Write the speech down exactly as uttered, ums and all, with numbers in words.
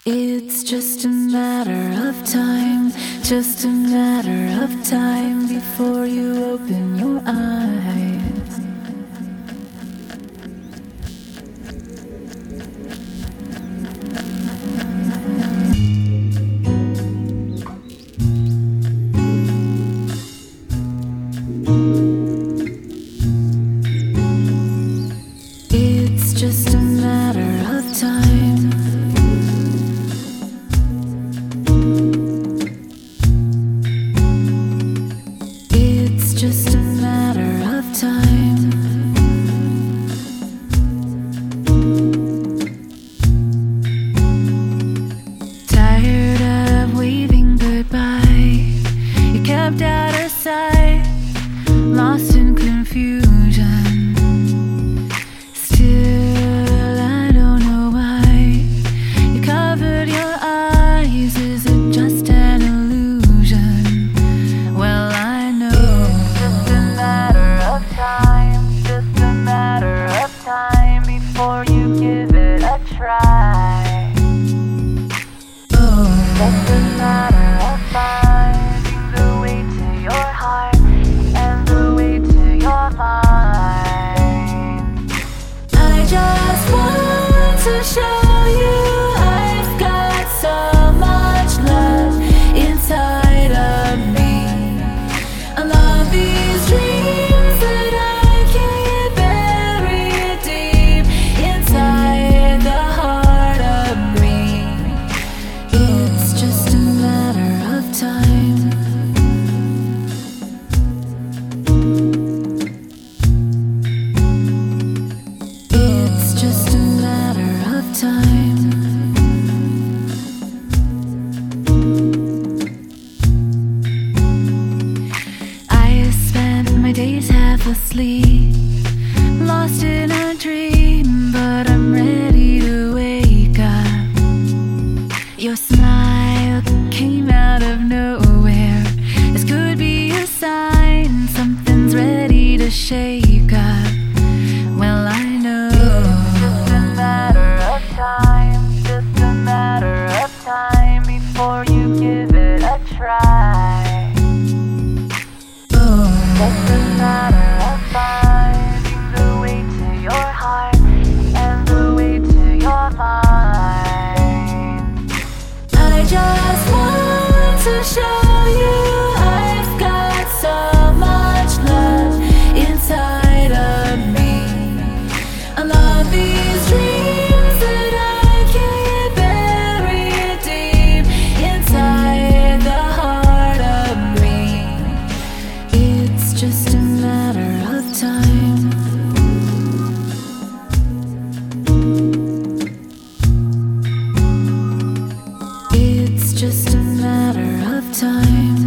It's just a matter of time, just a matter of time before you open your eyes. It's just a matter of time. It's just a matter of time. Tired of waving goodbye, you kept out of sight, lost in confusion. Still, I don't know why you covered your eyes. Is it just an illusion? Well, I know just a matter of time, just a matter of time before you give it a try. Oh, just a matter of finding the way to your heart and the way to your mind. I just want to show you I've got so much love inside of me. I love these dreams that I keep buried deep inside the heart of me. It's just a matter of time. It's just a matter of time. I spent my days half asleep, lost in a dream, but I'm ready to wake up. Your smile came out of nowhere. This could be a sign something's ready to shake up. Well, I know just a matter of time, just a matter of time before you give it a try. Oh, just a matter of finding the way to your heart and the way to your mind. I just want to show you I've got so much love inside of me. I love these dreams that I keep buried deep inside the heart of me. It's just a matter of time. It's just a matter of time.